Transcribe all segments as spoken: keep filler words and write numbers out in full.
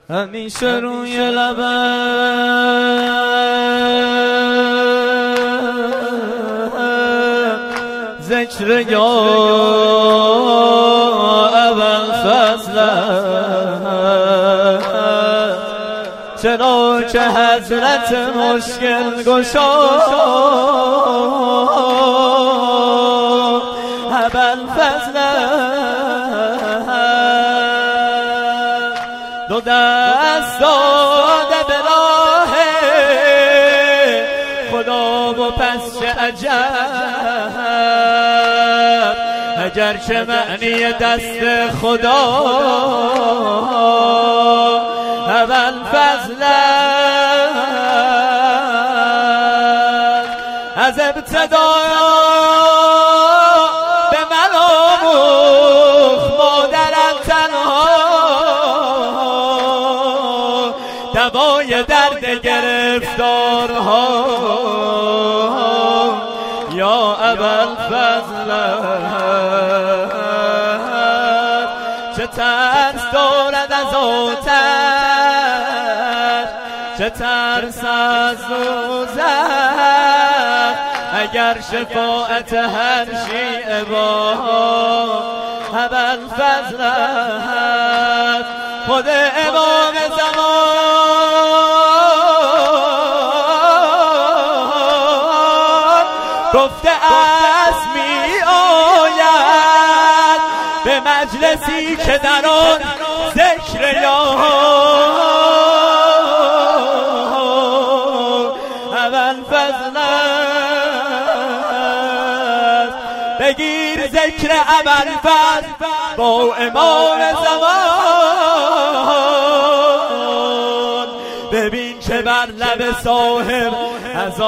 همیشه روی لبم ذکر یا ابوالفضل چرا که حضرت مشکل گشا ابوالفضل دو دست داده به راه خدا و پس چه عجب اگر چه معنی دست خدا ابوالفضل از ابتدا به من آموخت مادرم تنها دوای درد گرفتارها یا ابوالفضل چه ترس دارد از آتش چه ترس از دوزخ اگر شفاعت هر شیعه با ابوالفضل خود امام زمان گفته است می آید به مجلسی که در آن ذکر یا ابوالفضل بگیر ذکر ابوالفضل با امام زمان ببین که بر لب صاحب از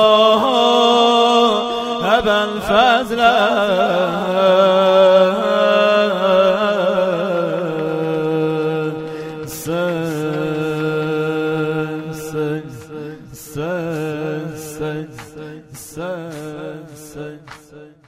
آن ابوالفضل Sun, sun, sun, sun, sun, sun.